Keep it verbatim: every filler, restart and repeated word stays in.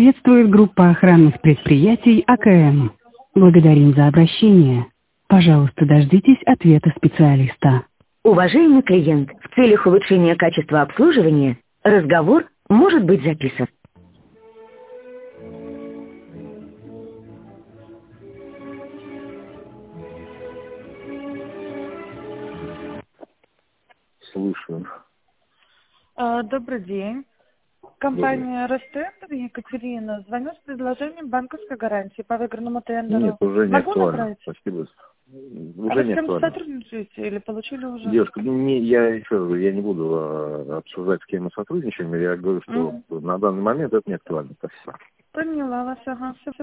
Приветствует группа охранных предприятий А К М. Благодарим за обращение. Пожалуйста, дождитесь ответа специалиста. Уважаемый клиент, в целях улучшения качества обслуживания разговор может быть записан. Слушаю. А, Добрый день. Добрый. Компания Ростендер, Екатерина. Звоню с предложением банковской гарантии по выигранному Нет, тендеру. уже не Могу актуально. направить? Спасибо. А Уже вы с не кем-то актуально. сотрудничаете или получили уже? Девушка, ну, не, я еще раз говорю, я не буду а, обсуждать, с кем мы сотрудничаем. Я говорю, что Мгм. на данный момент это не актуально. Спасибо. Поняла вас, ага. Всё,